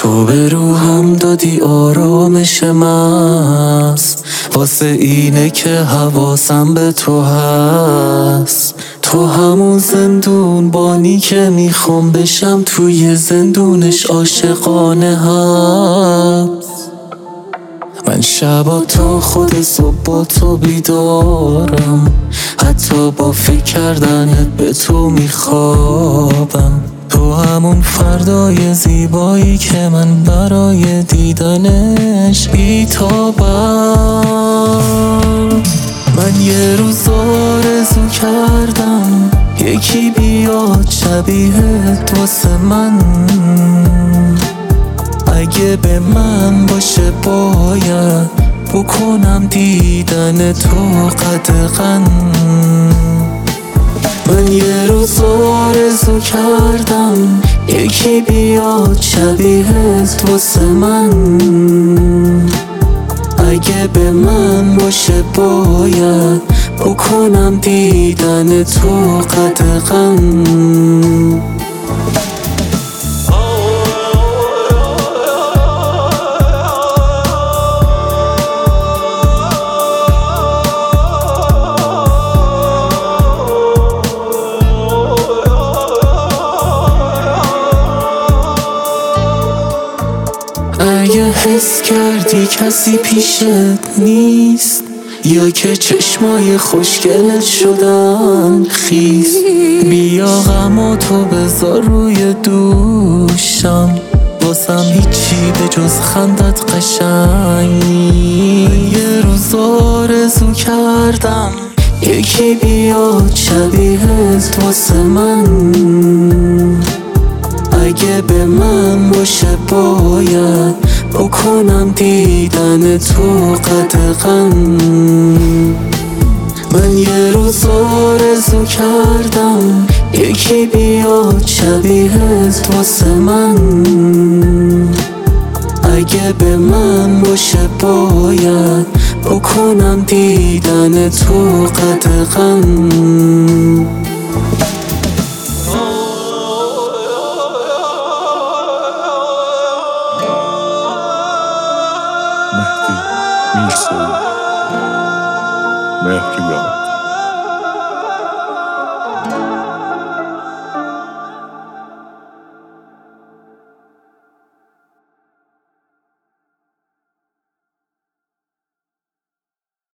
تو به روحم دادی آرامش مست، واسه اینه که حواسم به تو هست. تو همون زندون بانی که میخوام بشم توی زندونش عاشقانه حبس. من شبا تا خود صبح با تو بیدارم، حتی با فکر کردنت به تو میخوابم. تو همون فردای زیبایی که من برای دیدنش بیتابم. من یه روز آرزو کردم یکی بیاد شبیهت واسه من، اگه به من باشه باید بکنم دیدن تو قدغن. من یه روز آرزو کردم یکی بیاد شبیهت واسه من، اگه به من باشه باید بکنم دیدن تو قدغن. اگه حس کردی کسی پیشت نیست، یا که چشمای خوشگلت شدن خیس، بیا غمو تو بذار روی دوشم، واسم هیچی به جز خندت قشنگ. یه روز آرزو کردم یکی بیاد شبیهت واسه من، اگه به من باشه باید بکنم دیدن تو قدغن. من یه روز آرزو کردم یکی بیاد شبیهت واسه من، اگه به من باشه باید بکنم دیدن تو قدغن.